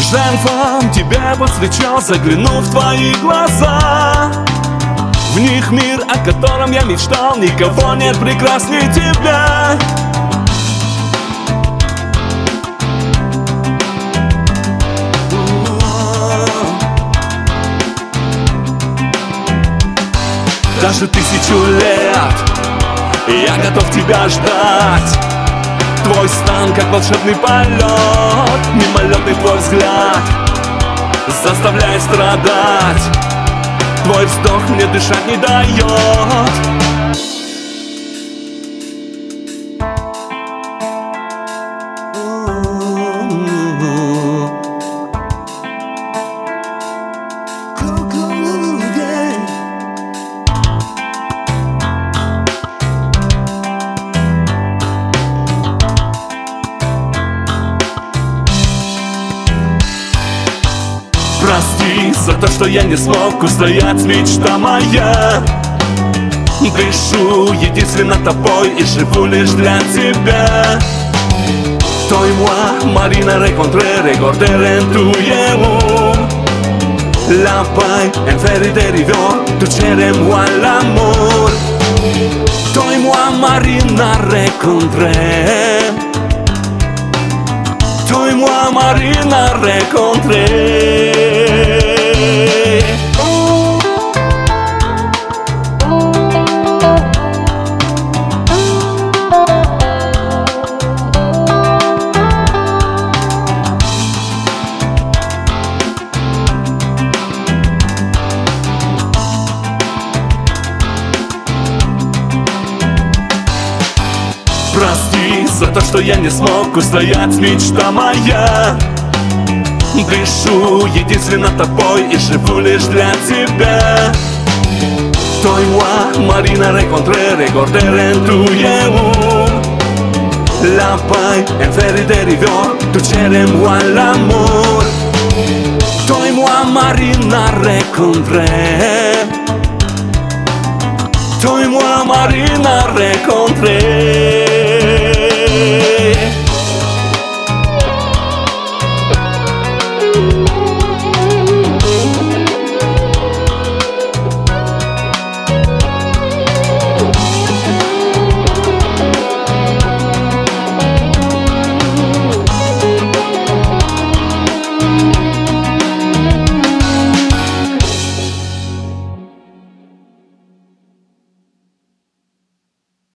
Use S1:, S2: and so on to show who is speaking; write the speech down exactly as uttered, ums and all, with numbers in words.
S1: Блаженством тебя посвящал, заглянув в твои глаза. В них мир, о котором я мечтал, никого нет прекраснее тебя. Даже тысячу лет я готов тебя ждать. Твой стан, как волшебный полет, мимолетный твой взгляд заставляет страдать. Твой вздох мне дышать не дает. Прости за то, что я не смог устоять, мечта моя. Дышу единственно тобой и живу лишь для тебя. Toi-moi, Marina, rencontré, recordé en tu yeux. La paix, en faire dérivé, tu chérie moi l'amour. Toi-moi, Marina, rencontré. Toi-moi, Marina, rencontré. Прости за то, что я не смог устоять, мечта моя. Дышу единственно тобой и живу лишь для тебя. Toi-moi, Marina, rencontré, recordé en tu yeux. La paix, en faire dérivé, tu chérie moi l'amour. Toi-moi, Marina, rencontré. Toi-moi, Marina, rencontré.